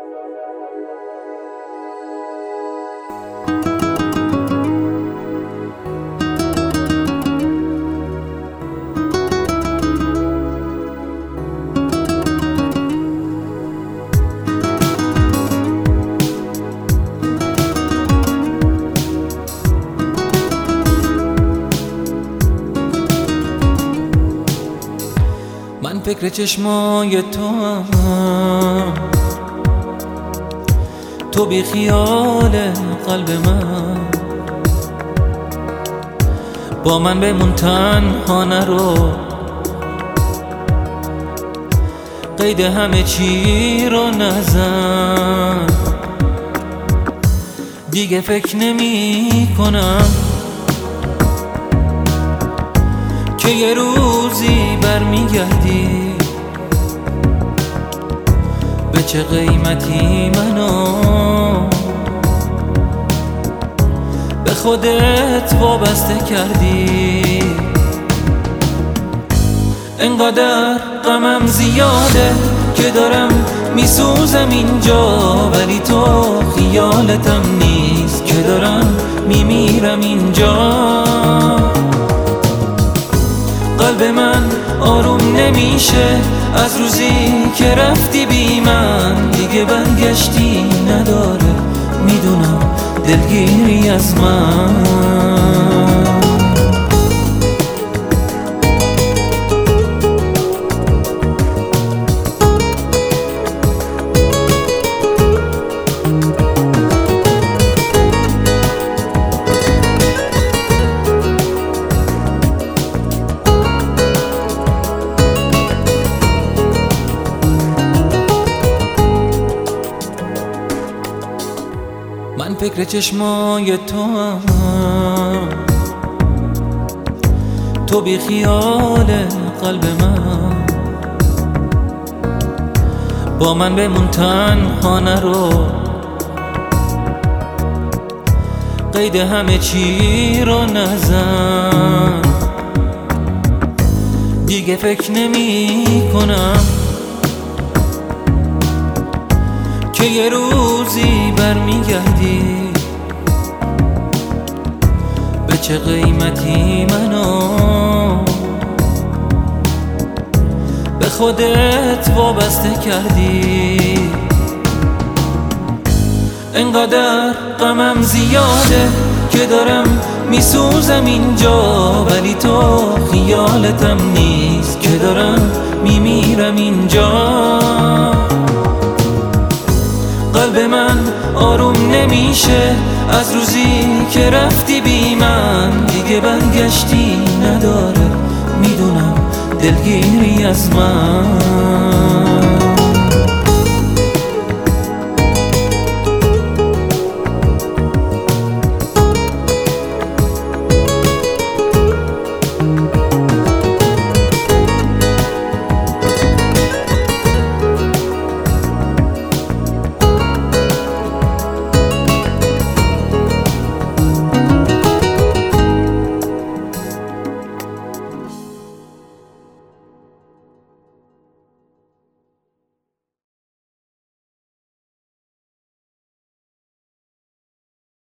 من فکر چشمای تو بی خیال قلب من، با من بمون تنها نرو، قید همه چی رو نزن. دیگه فکر نمی کنم که یه روزی برمیگردی، به چه قیمتی منو به خودت وابسته کردی. انقدر غمم زیاده که دارم میسوزم اینجا، ولی تو خیالتم نیست که دارم میمیرم اینجا. قلب من آروم نمیشه از روزی که رفتی بی من، دیگه برگشتی نداره، میدونم دلگیری از من. من فکر چشمای تو بی خیال قلب من، با من بمون تنها نرو، قید همه چی رو نزن. دیگه فکر نمی کنم که یه روزی برمیگردی، به چه قیمتی منو به خودت وابسته کردی. انقدر غمم زیاده که دارم میسوزم اینجا، ولی تو خیالتم نیست که دارم میمیرم اینجا. قلب من آروم نمیشه از روزی که رفتی بی من، دیگه برگشتی نداره، میدونم دلگیری از من.